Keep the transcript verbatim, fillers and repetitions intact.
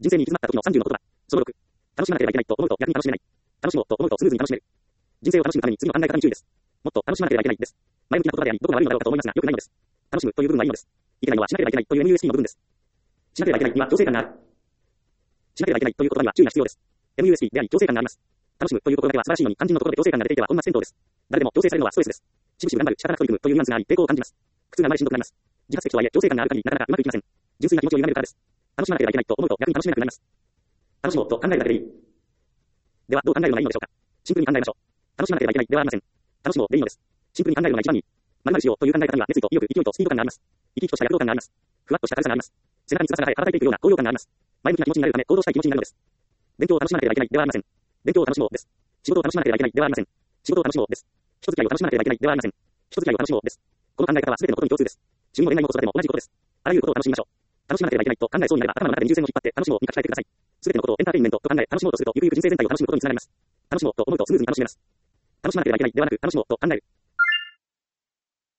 人生に行き詰まった時のさんじゅうの言葉。そのろく。楽しまなければいけないと思うと逆に楽しめない。楽しもうと思うとスムーズに楽しめる。人生を楽しむために次の考え方に注意です。もっと楽しまなければいけないです。前向きな言葉であり、どこが悪いのだろうかと思いますが、良くないのです。楽しむという部分はいいのです。いけないのはしなければいけないという エムユーエスピー の部分です。しなければいけないには強制感がある。しなければいけないという言葉には注意が必要です。エムユーエスピー であり強制感があります。楽しむというところだけは素晴らしいのに、肝心のところで強制感が出ていては本末転倒です。誰でも強制されるのはストレスです。しぶしぶ頑張る、仕方なく取り組むというニュアンスがあり、抵抗を感じます。苦痛が生まれしんどくなります。自発的とはいえ強制感がある限りなかなかうまくいきません。純粋な気持ちを歪めるからです。楽しまなければいけないと思うと逆に楽しめなくなります。楽しもうと考えるだけでいい。ではどう考えるのがいいのでしょうか。シンプルに考えましょう。楽しまなければいけないではありません。楽しもうでいいのです。シンプルに考えるのが一番いい。〇〇しようという考え方には熱意と意欲、勢いとスピード感があります。生き生きとした躍動感があります。ふわっとした軽さがあります。背中に翼が生え羽ばたいていくような高揚感があります。前向きな気持ちになるため行動したい気持ちになるのです。勉強を楽しまなければいけないではありません。勉強を楽しもうです。仕事を楽しまなければいけないではありません。仕事を楽しもうです。人付き合いを楽しまなければいけないではありません。人付き合いを楽しもうです。この考え方は全てのことに共通です。趣味も恋愛も子育ても同じことです。あらゆることを楽しみましょう。楽しまなければいけないと考えそうになれば頭の中で二重線を引っ張って楽しもうに書き換えてください。全てのことをエンターテインメントと考え楽しもうとするとゆくゆく人生全体を楽しむことにつながります。楽しもうと思うとスムーズに楽しめます。楽しまなければいけないではなく楽しもうと考える。